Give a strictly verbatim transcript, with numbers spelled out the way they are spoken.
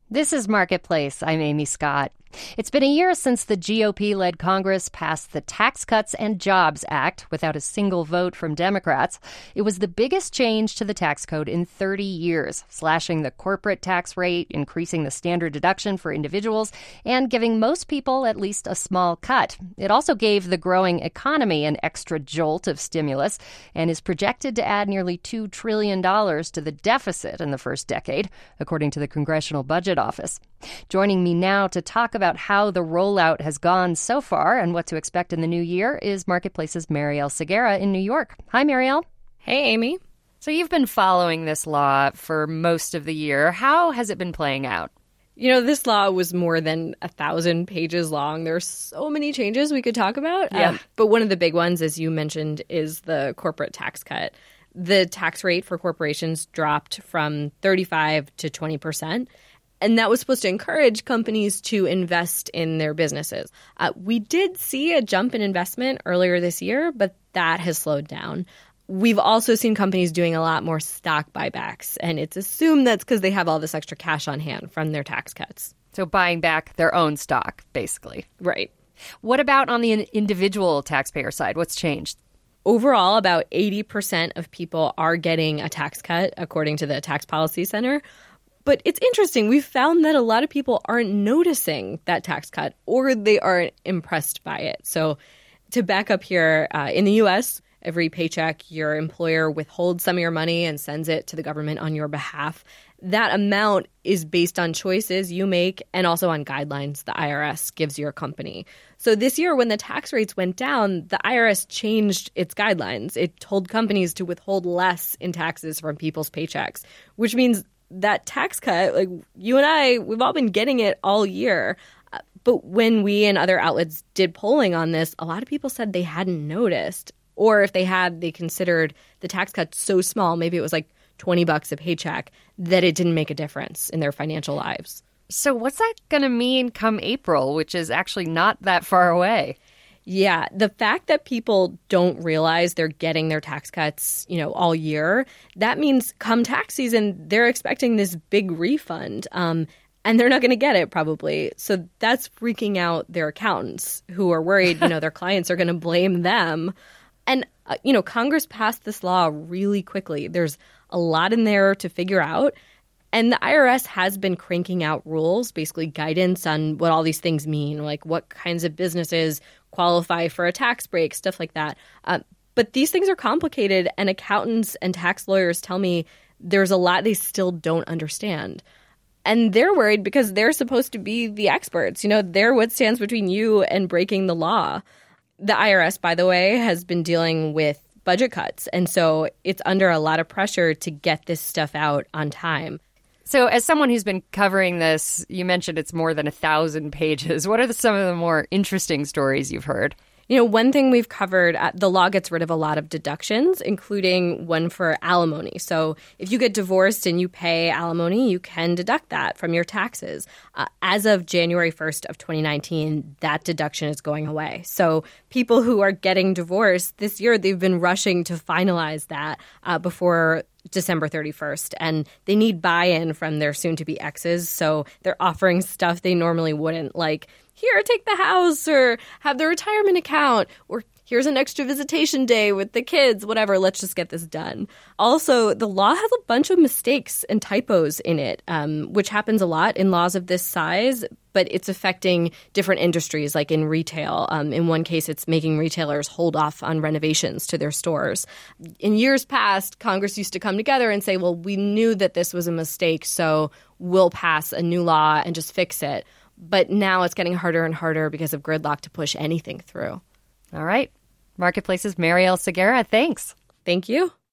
This is Marketplace. I'm Amy Scott. It's been a year since the G O P-led Congress passed the Tax Cuts and Jobs Act without a single vote from Democrats. It was the biggest change to the tax code in thirty years, slashing the corporate tax rate, increasing the standard deduction for individuals, and giving most people at least a small cut. It also gave the growing economy an extra jolt of stimulus and is projected to add nearly two trillion dollars to the deficit in the first decade, according to the Congressional Budget Office. Joining me now to talk about how the rollout has gone so far and what to expect in the new year is Marketplace's Marielle Segarra in New York. Hi, Marielle. Hey, Amy. So you've been following this law for most of the year. How has it been playing out? You know, this law was more than a thousand pages long. There are so many changes we could talk about. Yeah. Um, but one of the big ones, as you mentioned, is the corporate tax cut. The tax rate for corporations dropped from thirty-five to twenty percent. And that was supposed to encourage companies to invest in their businesses. Uh, we did see a jump in investment earlier this year, but that has slowed down. We've also seen companies doing a lot more stock buybacks, and it's assumed that's because they have all this extra cash on hand from their tax cuts. So buying back their own stock, basically. Right. What about on the individual taxpayer side? What's changed? Overall, about eighty percent of people are getting a tax cut, according to the Tax Policy Center. But it's interesting. We've found that a lot of people aren't noticing that tax cut or they aren't impressed by it. So to back up here, uh, in the U S, every paycheck, your employer withholds some of your money and sends it to the government on your behalf. That amount is based on choices you make and also on guidelines the I R S gives your company. So this year, when the tax rates went down, the I R S changed its guidelines. It told companies to withhold less in taxes from people's paychecks, which means that tax cut, like you and I, we've all been getting it all year. Uh, but when we and other outlets did polling on this, a lot of people said they hadn't noticed. Or if they had, they considered the tax cut so small, maybe it was like twenty bucks a paycheck, that it didn't make a difference in their financial lives. So what's that going to mean come April, which is actually not that far away? Yeah, the fact that people don't realize they're getting their tax cuts, you know, all year, that means come tax season, they're expecting this big refund, um, and they're not going to get it probably. So that's freaking out their accountants who are worried, you know, their clients are going to blame them. And, uh, you know, Congress passed this law really quickly. There's a lot in there to figure out. And the I R S has been cranking out rules, basically guidance on what all these things mean, like what kinds of businesses qualify for a tax break, stuff like that. Uh, but these things are complicated, and accountants and tax lawyers tell me there's a lot they still don't understand. And they're worried because they're supposed to be the experts. You know, they're what stands between you and breaking the law. The I R S, by the way, has been dealing with budget cuts. And so it's under a lot of pressure to get this stuff out on time. So as someone who's been covering this, you mentioned it's more than a thousand pages. What are the, some of the more interesting stories you've heard? You know, one thing we've covered, uh, the law gets rid of a lot of deductions, including one for alimony. So if you get divorced and you pay alimony, you can deduct that from your taxes. Uh, as of January first of twenty nineteen, that deduction is going away. So people who are getting divorced this year, they've been rushing to finalize that uh, before December thirty-first. And they need buy-in from their soon-to-be exes. So they're offering stuff they normally wouldn't, like, here, take the house, or have the retirement account, or here's an extra visitation day with the kids, whatever, let's just get this done. Also, the law has a bunch of mistakes and typos in it, um, which happens a lot in laws of this size, but it's affecting different industries, like in retail. Um, in one case, it's making retailers hold off on renovations to their stores. In years past, Congress used to come together and say, well, we knew that this was a mistake, so we'll pass a new law and just fix it. But now it's getting harder and harder because of gridlock to push anything through. All right. Marketplace's Marielle Segarra, thanks. Thank you.